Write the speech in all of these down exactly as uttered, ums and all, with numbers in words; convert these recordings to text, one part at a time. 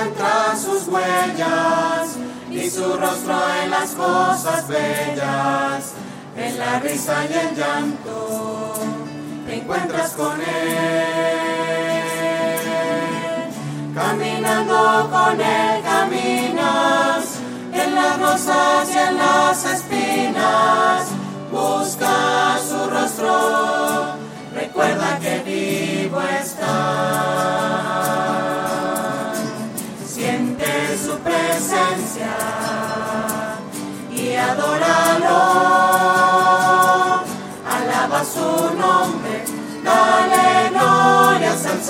encuentras sus huellas y su rostro en las cosas bellas, en la risa y el llanto, te encuentras con Él. Caminando con Él caminas, en las rosas y en las espinas, busca su rostro, recuerda que vivo está. Siente su presencia y adóralo, alaba su nombre, dale glorias al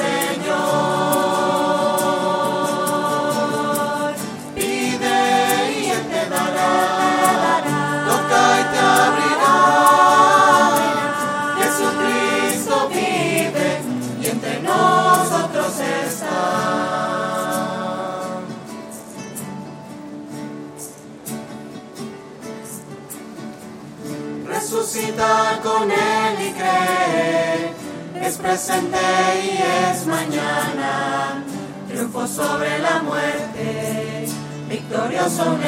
Señor. Pide y Él te dará, toca y te abrirá. Jesucristo vive y entre nosotros está. Resucita con Él y cree, es presente y es mañana, triunfo sobre la muerte, victorioso en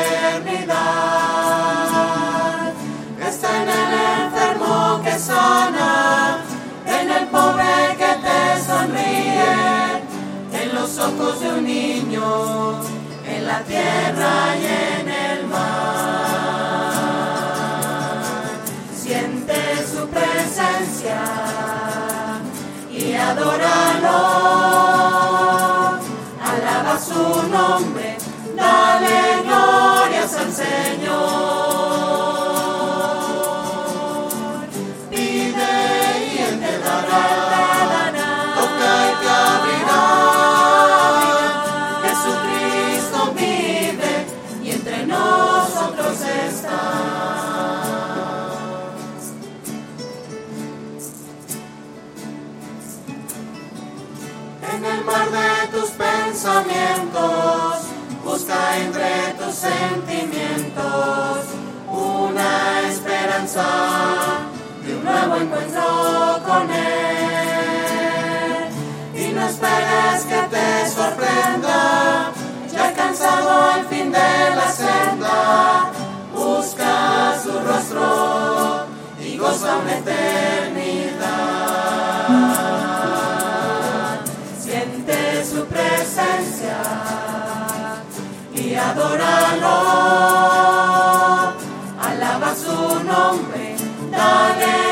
eternidad. Está en el enfermo que sana, en el pobre que te sonríe, en los ojos de un niño, en la tierra y en el mar. Siente su presencia y adóralo, alaba su nombre, dale glorias al Señor. Pide y Él te dará, toca y te abrirá. Jesucristo vive y entre nosotros está. En el mar de tus pensamientos, busca entre tus sentimientos una esperanza de un nuevo encuentro con Él. Y no esperes que te sorprenda, ya alcanzado al fin de la senda, busca su rostro y goza una eternidad. Siente su presencia y adóralo, alaba su nombre, dale